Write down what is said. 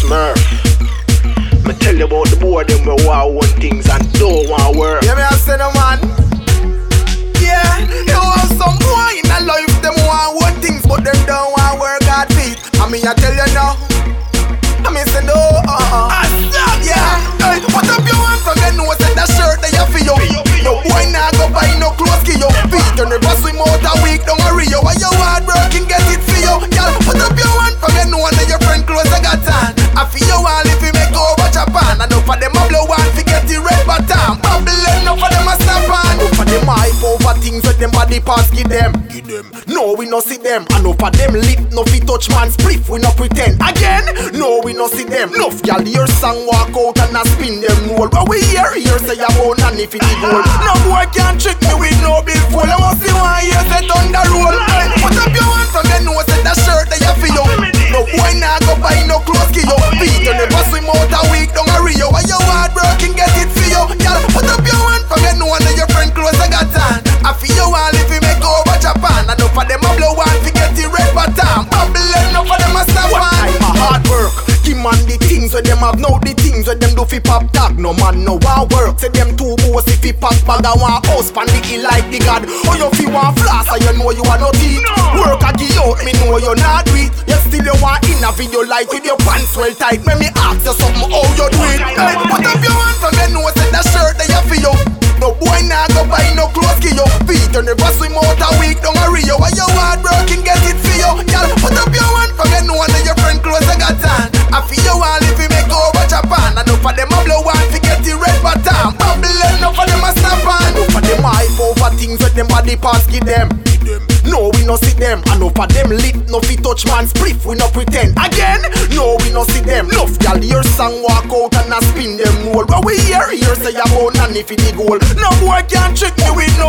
Smurf. Me tell you about the boy them we want things and don't want work. Yeah, me I say no man. Yeah, you have some boy in a life them want things, but them don't want work hard feet. I mean I tell you now. I mean say no. Yeah. Hey, what up you want from you know say that shirt that you feel you. No boy nah go buy no clothes for you. Feet you never swim out a week don't worry you. Why you hard working get it for you? Girl, what up you want from you know that your friend clothes I got on. I feel you want if you make over Japan. And enough of them a blow on to get the red button. Bubble enough of them a snap on. Enough of them hype over things with them body parts give them. No we no see them. And enough of them lip no fi touch man spliff we no pretend. Again, no we no see them. Enough y'all hear song walk out and a spin them roll. But we hear say you won't and if it the goal. No boy can trick me with no bill full. I want see one year set on the roll. What up you want from you know say that shirt that you feel you. No boy nah go buy no clothes for you. Feet you never swim out a week don't worry you. Why you hard working get it for you? Girl, what up you want from you know that your friend clothes I got on. I feel you want if you make over Japan. And enough of them a blow on to get the red button. Bubble enough of them a snap on. What time of hard work? Give man the things where them have now the things where them do fi pop tag. No man no want work. Say them two boys if fi pack bag and want house pan the hill like the god. Or you fi want floss and you know you are not eat. Work a give out me know you not do it. You still you want in a video like with your pants well tight. Let me ask you something how you do it. Hey, what if you want from you know say that shirt that you feel you. No boy nah go buy no clothes for you. Feet you never swim out a week don't worry you. Why you hard working get it for you. Girl, what up you want from you know that your friend clothes I got on. I feel you want if you make over Japan. And enough of them a blow on to get the red button. Bubble enough of them a snap on. Enough of them hype over things with them body parts give them. No we no see them. And enough of them lip no fi touch man spliff we no pretend. Again, no we no see them. Enough y'all hear song walk out and a spin them roll. But we hear say you won't and if it the goal. No boy can trick me with no